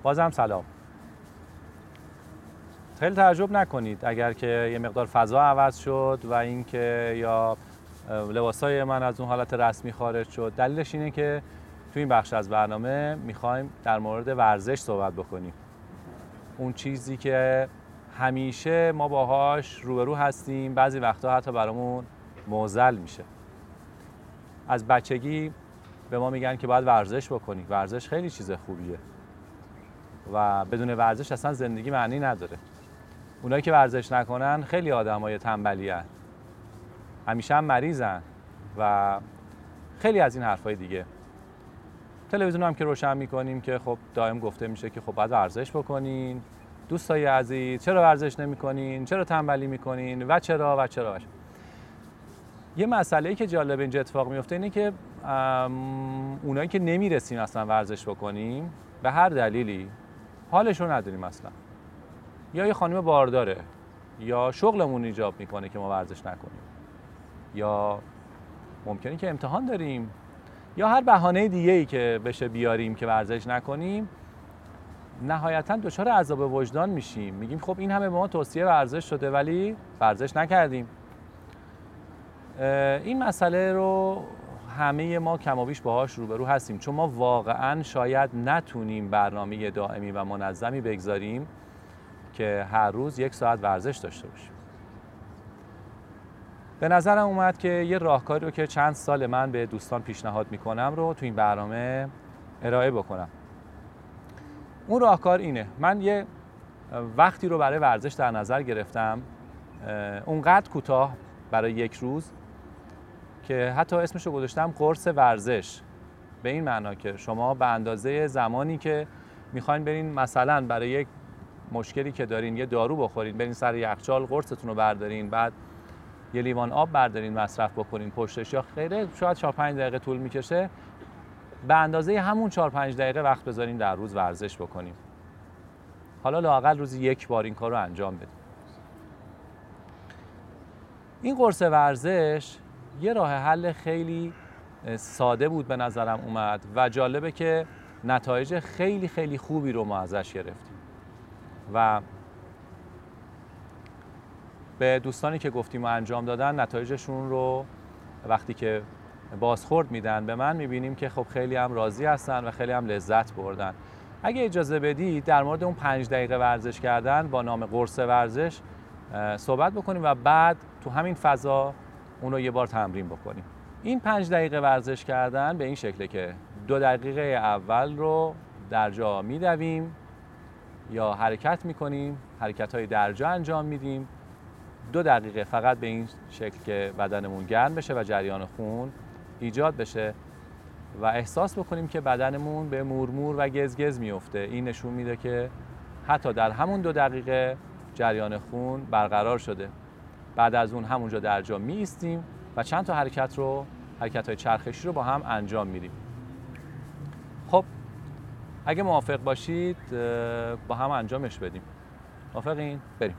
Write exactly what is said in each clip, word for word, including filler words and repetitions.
بازم سلام. خیلی تعجب نکنید اگر که یه مقدار فضا عوض شد و اینکه یا لباسای من از اون حالت رسمی خارج شد. دلیلش اینه که تو این بخش از برنامه میخوایم در مورد ورزش صحبت بکنیم. اون چیزی که همیشه ما باهاش روبرو هستیم، بعضی وقتا حتی برامون معضل میشه. از بچگی به ما میگن که باید ورزش بکنی. ورزش خیلی چیز خوبیه و بدون ورزش اصلا زندگی معنی نداره. اونایی که ورزش نکنن خیلی آدمای تنبلی هستن، همیشه هم مریضن و خیلی از این حرفای دیگه. تلویزیون هم که روشن میکنیم که خب دائم گفته میشه که خب باید ورزش بکنین. دوستای عزیز چرا ورزش نمیکنین؟ چرا تنبلی میکنین؟ و چرا و چرا و چرا. یه مسئله‌ای که جالب اینجا اتفاق میفته اینه که اونایی که نمیرسیم اصلا ورزش بکنیم به هر دلیلی، حالش رو نداریم اصلا، یا یه خانم بارداره، یا شغلمون ایجاب میکنه که ما ورزش نکنیم، یا ممکنه که امتحان داریم، یا هر بهانه دیگه‌ای که بشه بیاریم که ورزش نکنیم، نهایتاً دچار عذاب وجدان میشیم. میگیم خب این همه به ما توصیه ورزش شده ولی ورزش نکردیم. این مسئله رو همه ما کم و بیش باهاش روبرو هستیم، چون ما واقعاً شاید نتونیم برنامه دائمی و منظمی بگذاریم که هر روز یک ساعت ورزش داشته باشیم. به نظرم اومد که یه راهکاری رو که چند سال من به دوستان پیشنهاد میکنم رو تو این برنامه ارائه بکنم. اون راهکار اینه: من یه وقتی رو برای ورزش در نظر گرفتم، اونقدر کوتاه برای یک روز که حتی اسمش رو گذاشتم قرص ورزش. به این معنا که شما به اندازه زمانی که میخواین برین مثلا برای یک مشکلی که دارین یه دارو بخورین، برین سر یخچال قرصتون رو بردارین، بعد یه لیوان آب بردارین مصرف بکنین پشتش، یا خیره شاید چهار پنج دقیقه طول میکشه، به اندازه همون چهار پنج دقیقه وقت بذارین در روز ورزش بکنیم. حالا لااقل روزی یک بار این کار رو انجام بدیم. این قرص ورزش یه راه حل خیلی ساده بود به نظرم اومد و جالبه که نتایج خیلی خیلی خوبی رو ما ازش گرفتیم و به دوستانی که گفتیم و انجام دادن نتایجشون رو وقتی که بازخورد میدن به من، میبینیم که خب خیلی هم راضی هستن و خیلی هم لذت بردن. اگه اجازه بدید در مورد اون پنج دقیقه ورزش کردن با نام قرص ورزش صحبت بکنیم و بعد تو همین فضا اون رو یه بار تمرین بکنیم. این پنج دقیقه ورزش کردن به این شکله که دو دقیقه اول رو در جا میدویم یا حرکت میکنیم، حرکت‌های در جا انجام میدیم. دو دقیقه فقط به این شکل که بدنمون گرم بشه و جریان خون ایجاد بشه و احساس بکنیم که بدنمون به مورمور و گزگز میفته. این نشون میده که حتی در همون دو دقیقه جریان خون برقرار شده. بعد از اون همونجا در جا می ایستیم و چند تا حرکت رو حرکت‌های چرخشی رو با هم انجام میدیم. خب اگه موافق باشید با هم انجامش بدیم. موافقین؟ بریم.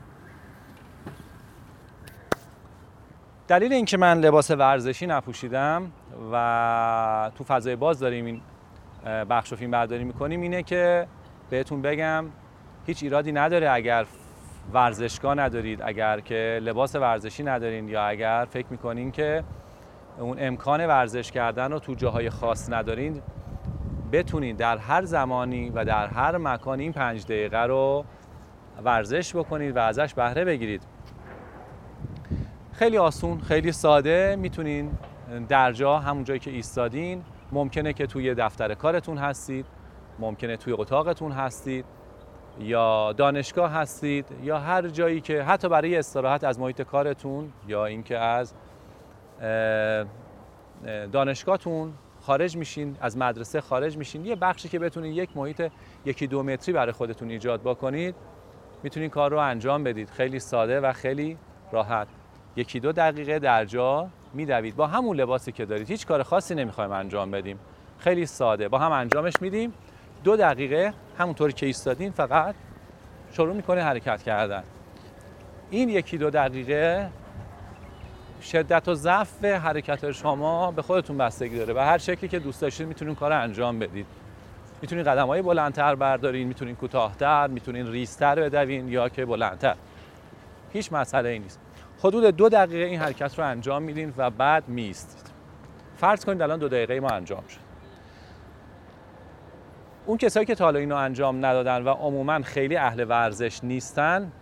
دلیل اینکه من لباس ورزشی نپوشیدم و تو فضای باز داریم این بخش رو فیلم برداری میکنیم اینه که بهتون بگم هیچ ایرادی نداره اگر ورزشگاه ندارید، اگر که لباس ورزشی ندارین، یا اگر فکر میکنین که اون امکان ورزش کردن رو تو جاهای خاص ندارین، بتونین در هر زمانی و در هر مکانی این پنج دقیقه رو ورزش بکنید و ازش بهره بگیرید. خیلی آسون، خیلی ساده، میتونین در جا همون جایی که ایستادین، ممکنه که توی دفتر کارتون هستید، ممکنه توی اتاقتون هستید، یا دانشگاه هستید، یا هر جایی که حتی برای استراحت از محیط کارتون یا اینکه از دانشگاهتون خارج میشین، از مدرسه خارج میشین، یه بخشی که بتونید یک محیط یکی دو متری برای خودتون ایجاد بکنید، میتونید کار رو انجام بدید. خیلی ساده و خیلی راحت. یکی دو دقیقه در جا میدوید با همون لباسی که دارید. هیچ کار خاصی نمیخوایم انجام بدیم. خیلی ساده با هم انجامش میدیم. دو دقیقه همونطوری که ایستادین فقط شروع میکنه حرکت کردن. این یکی دو دقیقه شدت و ضعف حرکت شما به خودتون بستگی داره و هر شکلی که دوست داشتید میتونید کار انجام بدید. میتونین قدم‌های بلندتر بردارین، میتونین کوتاه‌تر، میتونین ریزتر بدوین یا که بلندتر. هیچ مسئله‌ای نیست. حدود دو دقیقه این حرکت رو انجام میدین و بعد میایستید. فرض کنید الان دو دقیقه ما انجام شد. اون کسایی که تا حالا اینو انجام ندادن و عموماً خیلی اهل ورزش نیستن،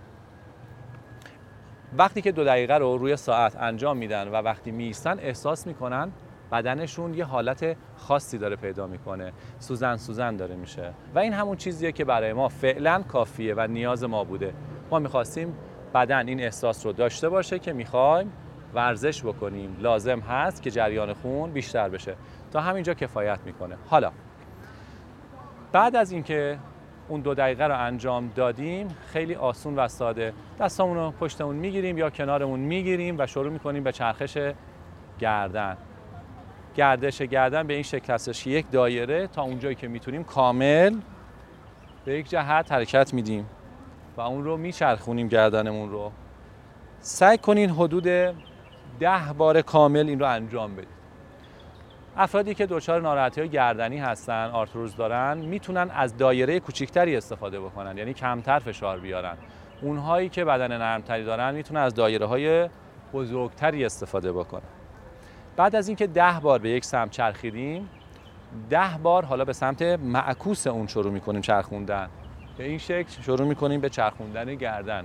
وقتی که دو دقیقه رو روی ساعت انجام میدن و وقتی میایستن احساس میکنن بدنشون یه حالت خاصی داره پیدا میکنه، سوزن سوزن داره میشه و این همون چیزیه که برای ما فعلا کافیه و نیاز ما بوده. ما میخواستیم بدن این احساس رو داشته باشه که میخوایم ورزش بکنیم، لازم هست که جریان خون بیشتر بشه. تا همینجا کفایت میکنه. حالا بعد از اینکه اون دو دقیقه رو انجام دادیم، خیلی آسون و ساده دستامون رو پشتمون میگیریم یا کنارمون میگیریم و شروع میکنیم به چرخش گردن. گردش گردن به این شکل هستش که یک دایره تا اونجایی که میتونیم کامل به یک جهت حرکت میدیم و اون رو میچرخونیم گردنمون رو. سعی کنین حدود ده بار کامل این رو انجام بدید. افرادی که دچار ناراحتی‌های گردنی هستن، آرتروز دارن، میتونن از دایره کوچیکتری استفاده بکنن، یعنی کمتر فشار بیارن. اونهایی که بدن نرمتری دارن میتونن از دایره‌های بزرگتری استفاده بکنن. بعد از اینکه ده بار به یک سمت چرخیدیم، ده بار حالا به سمت معکوس اون شروع میکنیم چرخوندن. به این شکل شروع میکنیم به چرخوندن گردن.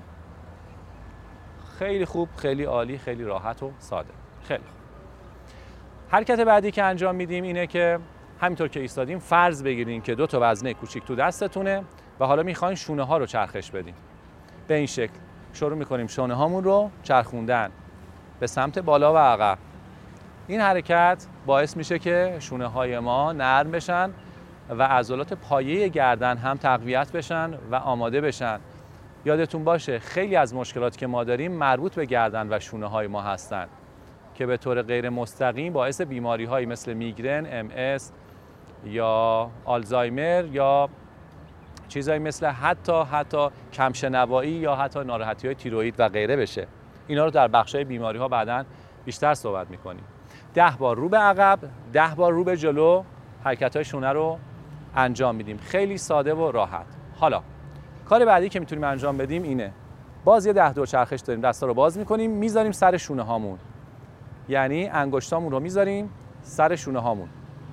خیلی خوب، خیلی عالی، خیلی راحت و ساده. خیلی خوب. حرکت بعدی که انجام میدیم اینه که همینطور که ایستادیم فرض بگیریم که دو تا وزنه کوچیک تو دستتونه و حالا میخواین شونه ها رو چرخش بدیم. به این شکل شروع میکنیم شونه هامون رو چرخوندن به سمت بالا و عقب. این حرکت باعث میشه که شونه های ما نرم بشن و عضلات پایه گردن هم تقویت بشن و آماده بشن. یادتون باشه خیلی از مشکلاتی که ما داریم مربوط به گردن و شونه های ما هستن که به طور غیر مستقیم باعث بیماری هایی مثل میگرن، ام اس یا آلزایمر یا چیزایی مثل حتی حتی کمشنوایی یا حتی ناراحتی های تیروئید و غیره بشه. اینا رو در بخشای بیماری ها بعداً بیشتر صحبت میکنیم. ده بار رو به عقب، ده بار رو به جلو حرکت های شونه رو انجام میدیم. خیلی ساده و راحت. حالا کار بعدی که میتونیم انجام بدیم اینه. باز یه ده دور چرخش داریم، دستا رو باز میکنیم، میذاریم سر شونه هامون. یعنی انگشتامون رو میذاریم سر شونه هامون.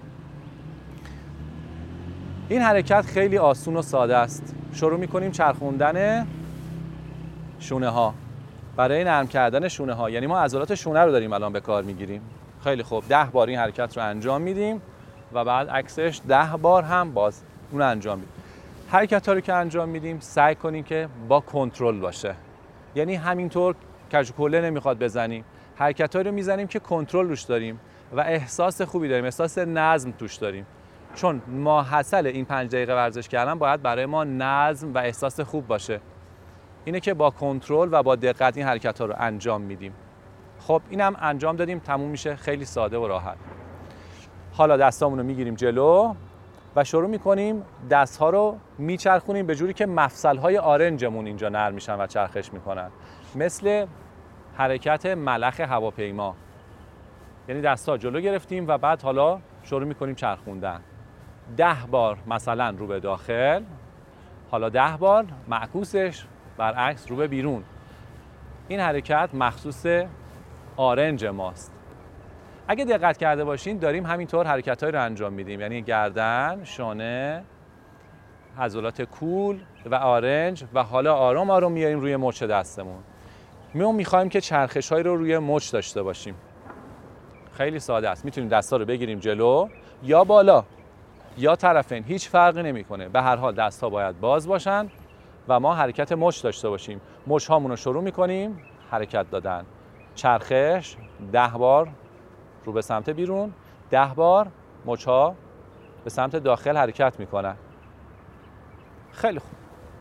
این حرکت خیلی آسون و ساده است. شروع میکنیم چرخوندن شونه ها برای نرم کردن شونه ها. یعنی ما عضلات شونه رو داریم الان به کار میگیریم. خیلی خوب، ده بار این حرکت رو انجام میدیم و بعد عکسش ده بار هم باز اون انجام میدیم. حرکت ها رو که انجام میدیم سعی کنیم که با کنترل باشه. یعنی همینطور کج کله نمیخواد بزنیم. حرکت ها رو میزنیم که کنترل روش داریم و احساس خوبی داریم، احساس نظم توش داریم. چون ماحصل این پنج دقیقه ورزش کردن باید برای ما نظم و احساس خوب باشه. اینه که با کنترل و با دقت این حرکت ها رو انجام میدیم. خب اینم انجام دادیم، تموم میشه. خیلی ساده و راحت. حالا دستامون رو میگیریم جلو و شروع میکنیم دست ها رو میچرخونیم به جوری که مفصل های آرنجمون اینجا نرم میشن و چرخش میکنن، مثل حرکت ملخ هواپیما. یعنی دست ها جلو گرفتیم و بعد حالا شروع میکنیم چرخوندن. ده بار مثلا رو به داخل، حالا ده بار معکوسش برعکس رو به بیرون. این حرکت مخصوص آرنج ماست. اگه دقت کرده باشین داریم همینطور حرکت‌هایی رو انجام میدیم، یعنی گردن، شانه، عضلات کول و آرنج و حالا آرام آرام میاریم روی مچ دستمون. ما می‌خوایم که چرخش‌هایی رو روی مچ داشته باشیم. خیلی ساده است. میتونیم دستا رو بگیریم جلو یا بالا یا طرفین، هیچ فرقی نمی‌کنه. به هر حال دست‌ها باید باز باشن و ما حرکت مچ داشته باشیم. مچ هامون رو شروع می‌کنیم حرکت دادن. چرخش ده بار رو به سمت بیرون، ده بار مچ‌ها به سمت داخل حرکت میکنن. خیلی خوب.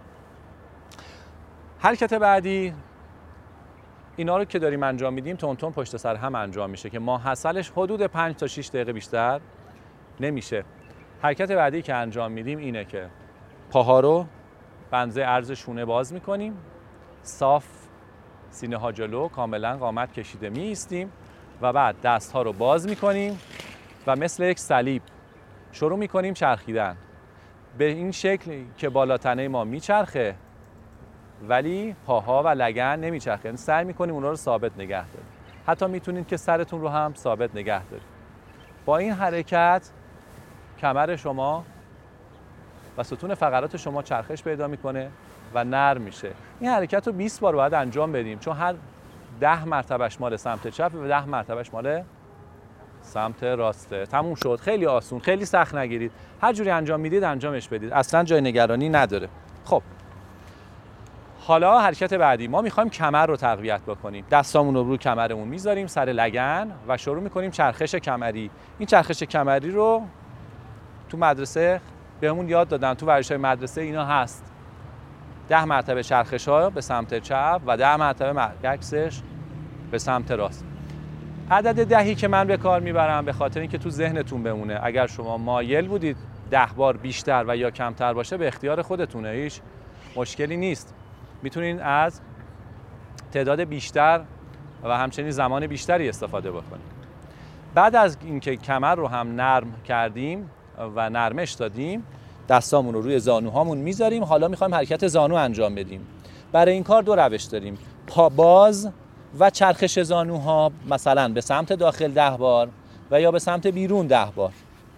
حرکت بعدی اینا رو که داریم انجام میدیم تون تون پشت سر هم انجام میشه که ماحصلش حدود پنج تا شش دقیقه بیشتر نمیشه. حرکت بعدی که انجام میدیم اینه که پاها رو بنزه عرض شونه باز میکنیم، صاف سینه ها جلو، کاملا قامت کشیده می ایستیم و بعد دست ها رو باز میکنیم و مثل یک صلیب شروع میکنیم چرخیدن. به این شکل که بالا تنه ما میچرخه ولی پاها و لگن نمیچرخه، یعنی سعی میکنیم اونا رو ثابت نگه داریم. حتی میتونید که سرتون رو هم ثابت نگه دارید. با این حرکت کمر شما و ستون فقرات شما چرخش پیدا میکنه و نرم میشه. این حرکت رو بیست بار باید انجام بدیم، چون هر ده مرتبهش مال سمت چپ و ده مرتبهش مال سمت راسته. تموم شد. خیلی آسون، خیلی سخت نگیرید. هر جوری انجام میدید انجامش بدید، اصلا جای نگرانی نداره. خب حالا حرکت بعدی، ما میخوایم کمر رو تقویت بکنیم. دستامون رو روی کمرمون میذاریم سر لگن و شروع میکنیم چرخش کمری. این چرخش کمری رو تو مدرسه بهمون یاد دادن، تو ورزش‌های مدرسه اینا هست. ده مرتبه چرخش ها به سمت چپ و ده مرتبه عکسش به سمت راست. عدد دهی که من به کار میبرم به خاطر اینکه تو ذهنتون بمونه. اگر شما مایل بودید ده بار بیشتر و یا کمتر باشه به اختیار خودتونه، هیچ مشکلی نیست. میتونین از تعداد بیشتر و همچنین زمان بیشتری استفاده بکنید. بعد از اینکه کمر رو هم نرم کردیم و نرمش دادیم، دستامون رو روی زانوهامون میذاریم. حالا میخوایم حرکت زانو انجام بدیم. برای این کار دو روش داریم: پا باز و چرخش زانوها، مثلا به سمت داخل ده بار و یا به سمت بیرون ده بار.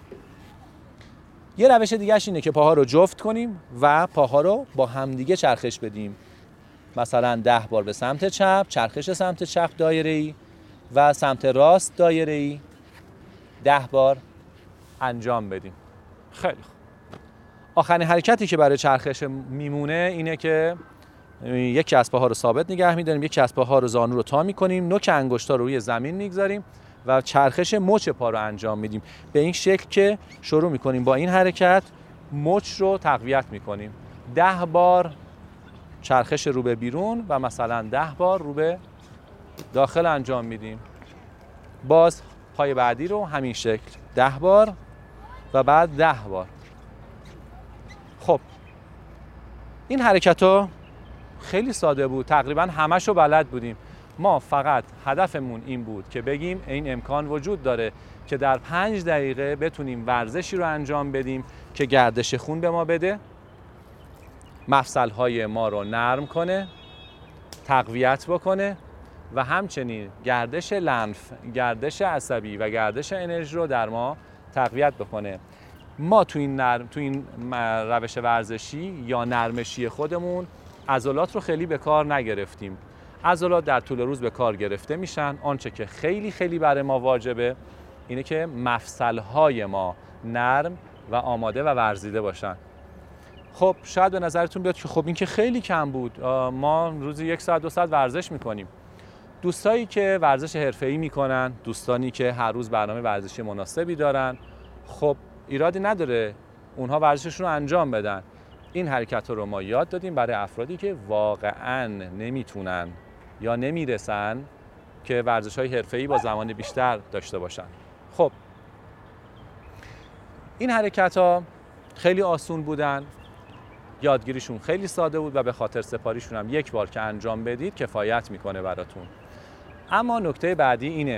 یه روش دیگهش اینه که پاها رو جفت کنیم و پاها رو با همدیگه چرخش بدیم، مثلا ده بار به سمت چپ، چرخش سمت چپ دایره‌ای و سمت راست دایره‌ای ده بار انجام بدیم. خیلی خوب. آخرین حرکتی که برای چرخش میمونه اینه که یکی از پاها رو ثابت نگه می‌داریم، یکی از پاها رو زانو رو تا می‌کنیم، نوک انگشتا رو روی زمین می‌گذاریم و چرخش مچ پا رو انجام میدیم. به این شکل که شروع می‌کنیم با این حرکت مچ رو تقویت می‌کنیم. ده بار چرخش رو به بیرون و مثلا ده بار رو به داخل انجام میدیم. باز پای بعدی رو همین شکل ده بار و بعد ده بار. خب این حرکت ها خیلی ساده بود، تقریبا همشو بلد بودیم. ما فقط هدفمون این بود که بگیم این امکان وجود داره که در پنج دقیقه بتونیم ورزشی رو انجام بدیم که گردش خون به ما بده، مفصل‌های ما رو نرم کنه، تقویت بکنه و همچنین گردش لنف، گردش عصبی و گردش انرژی رو در ما تقویت بکنه. ما تو این نرم تو این روش ورزشی یا نرمشی خودمون عضلات رو خیلی به کار نگرفتیم. عضلات در طول روز به کار گرفته میشن. آنچه که خیلی خیلی برای ما واجبه اینه که مفصل‌های ما نرم و آماده و ورزیده باشن. خب شاید به نظرتون بیاد که خب این که خیلی کم بود، ما روزی یک ساعت دو ساعت ورزش میکنیم. دوستایی که ورزش حرفه‌ای میکنن، دوستانی که هر روز برنامه ورزشی مناسبی دارن، خب ایرادی نداره اونها ورزششون رو انجام بدن. این حرکت رو ما یاد دادیم برای افرادی که واقعاً نمیتونن یا نمیرسن که ورزش‌های حرفه‌ای با زمان بیشتر داشته باشن. خب این حرکت‌ها خیلی آسون بودن، یادگیریشون خیلی ساده بود و به خاطر سپاریشون هم یک بار که انجام بدید کفایت میکنه براتون. اما نکته بعدی اینه،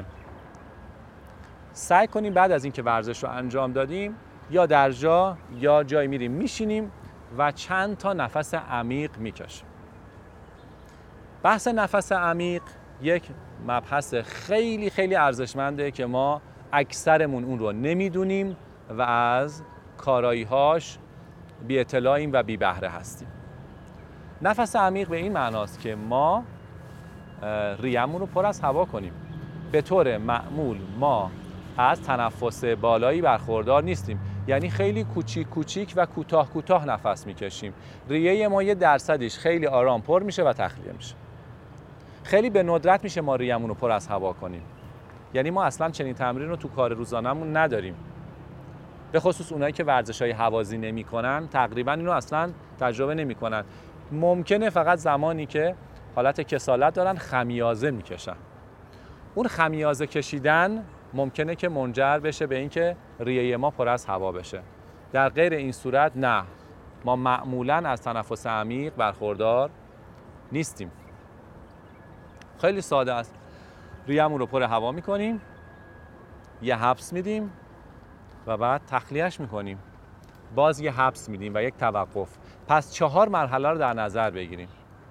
سعی کنیم بعد از اینکه ورزش رو انجام دادیم یا در جا یا جایی میریم میشینیم و چند تا نفس عمیق میکشیم. بحث نفس عمیق یک مبحث خیلی خیلی ارزشمنده که ما اکثرمون اون رو نمیدونیم و از کارایی‌هاش بی اطلاعیم و بی بهره هستیم. نفس عمیق به این معناست که ما ریه‌مون رو پر از هوا کنیم. به طور معمول ما از تنفس بالایی برخوردار نیستیم، یعنی خیلی کوچیک کوچیک و کوتاه کوتاه نفس میکشیم. ریه ما یه درصدش خیلی آرام پر میشه و تخلیه میشه. خیلی به ندرت میشه ما ریه‌مون رو پر از هوا کنیم، یعنی ما اصلا چنین تمرین رو تو کار روزانه‌مون نداریم. به خصوص اونایی که ورزش‌های هوازی نمی‌کنن تقریبا اینو اصلا تجربه نمی‌کنن. ممکنه فقط زمانی که حالت کسالت دارن خمیازه میکشن. اون خمیازه کشیدن ممکنه که منجر بشه به اینکه ریه ما پر از هوا بشه. در غیر این صورت نه، ما معمولاً از تنفس عمیق برخوردار نیستیم. خیلی ساده است. ریه‌مون رو پر هوا میکنیم، یه حبس میدیم و بعد تخلیهش میکنیم. باز یه حبس میدیم و یک توقف. پس چهار مرحله رو در نظر بگیریم.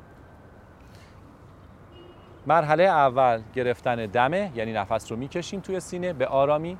مرحله اول گرفتن دمه، یعنی نفس رو میکشیم توی سینه به آرامی.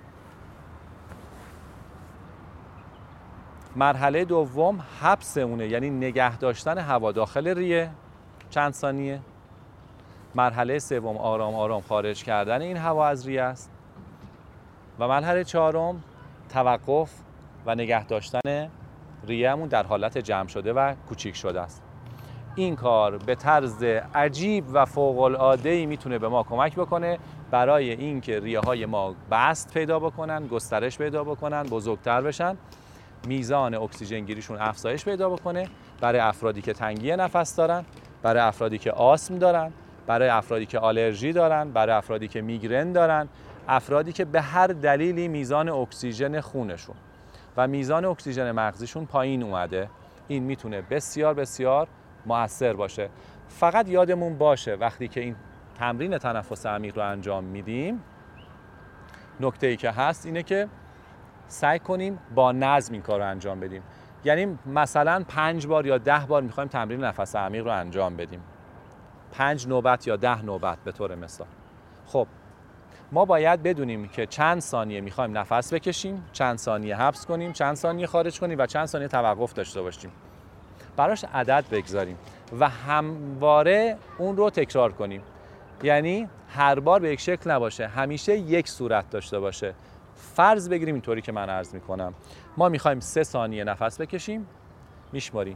مرحله دوم حبس اونه، یعنی نگه داشتن هوا داخل ریه چند ثانیه. مرحله سوم آرام آرام خارج کردن این هوا از ریه است. و مرحله چهارم توقف و نگه داشتن ریه‌مون در حالت جمع شده و کوچیک شده است. این کار به طرز عجیب و فوق‌العاده‌ای میتونه به ما کمک بکنه برای اینکه ریه‌های ما بست پیدا بکنن، گسترش پیدا بکنن، بزرگتر بشن، میزان اکسیژن گیریشون افزایش پیدا بکنه برای افرادی که تنگی نفس دارن، برای افرادی که آسم دارن، برای افرادی که آلرژی دارن، برای افرادی که میگرن دارن، افرادی که به هر دلیلی میزان اکسیژن خونشون و میزان اکسیژن مغزیشون پایین اومده. این میتونه بسیار بسیار مؤثر باشه. فقط یادمون باشه وقتی که این تمرین تنفس عمیق رو انجام میدیم، نکته‌ای که هست اینه که سعی کنیم با نظم این کار رو انجام بدیم. یعنی مثلا پنج بار یا ده بار میخوایم تمرین نفس عمیق رو انجام بدیم، پنج نوبت یا ده نوبت به طور مثال. خب ما باید بدونیم که چند ثانیه میخوایم نفس بکشیم، چند ثانیه حبس کنیم، چند ثانیه خارج کنیم و چند ثانیه توقف داشته باشیم. براش عدد بگذاریم و همواره اون رو تکرار کنیم. یعنی هر بار به یک شکل نباشه، همیشه یک صورت داشته باشه. فرض بگیریم اینطوری که من عرض میکنم، ما میخوایم سه ثانیه نفس بکشیم، میشماریم.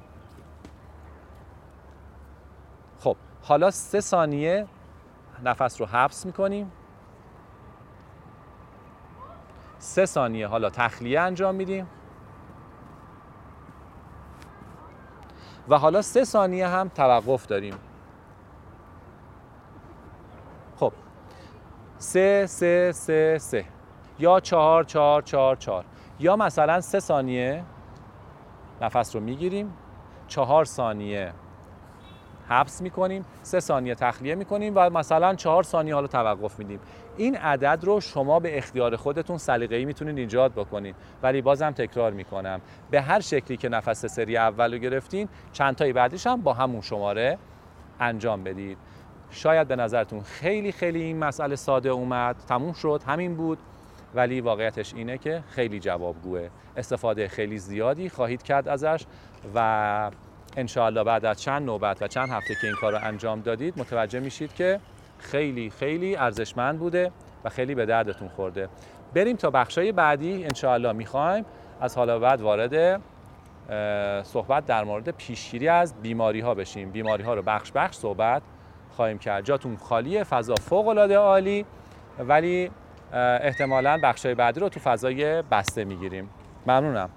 خب حالا سه ثانیه نفس رو حبس میکنیم، سه ثانیه حالا تخلیه انجام میدیم و حالا سه ثانیه هم توقف داریم. خب سه سه سه سه یا چهار چهار چهار چهار، یا مثلا سه ثانیه نفس رو میگیریم، چهار ثانیه حبس میکنیم، سه ثانیه تخلیه میکنیم و مثلا چهار ثانیه حالا توقف میدیم. این عدد رو شما به اختیار خودتون سلیقه‌ای میتونید ایجاد بکنید، ولی بازم تکرار میکنم به هر شکلی که نفس سری اول رو گرفتین چند تایی بعدش هم با همون شماره انجام بدید. شاید به نظرتون خیلی خیلی این مسئله ساده اومد، تموم شد، همین بود، ولی واقعیتش اینه که خیلی جوابگوه. استفاده خیلی زیادی خواهید کرد ازش و انشاءالله بعد از چند نوبت و چند هفته که این کار رو انجام دادید متوجه میشید که خیلی خیلی ارزشمند بوده و خیلی به دردتون خورده. بریم تا بخشای بعدی. انشاءالله میخوایم از حالا بعد وارد صحبت در مورد پیشگیری از بیماری ها بشیم. بیماری ها رو بخش بخش صحبت خواهیم کرد. جاتون خالیه، فضا فوق العاده عالی، ولی احتمالاً بخشای بعدی رو تو فضای بسته میگیریم. ممنونم.